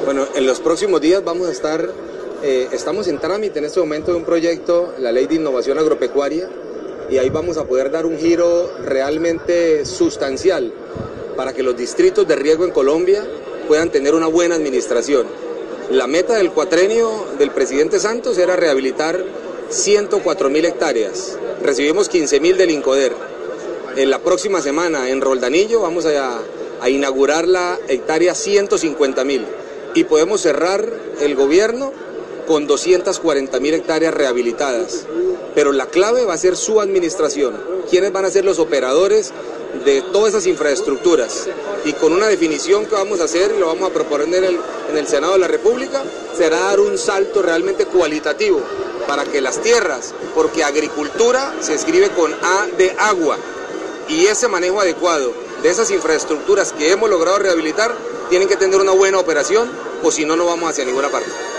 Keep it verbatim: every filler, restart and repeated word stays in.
Bueno, en los próximos días vamos a estar, eh, estamos en trámite en este momento de un proyecto, la Ley de Innovación Agropecuaria, y ahí vamos a poder dar un giro realmente sustancial para que los distritos de riego en Colombia puedan tener una buena administración. La meta del cuatrenio del presidente Santos era rehabilitar ciento cuatro mil hectáreas. Recibimos quince mil del INCODER. En la próxima semana en Roldanillo vamos a, a inaugurar la hectárea ciento cincuenta mil y podemos cerrar el gobierno con doscientas cuarenta mil hectáreas rehabilitadas. Pero la clave va a ser su administración. ¿Quiénes van a ser los operadores de todas esas infraestructuras? Y con una definición que vamos a hacer, y lo vamos a proponer en el, en el Senado de la República, será dar un salto realmente cualitativo para que las tierras, porque agricultura se escribe con A de agua, y ese manejo adecuado de esas infraestructuras que hemos logrado rehabilitar tienen que tener una buena operación, o si no, no vamos hacia ninguna parte.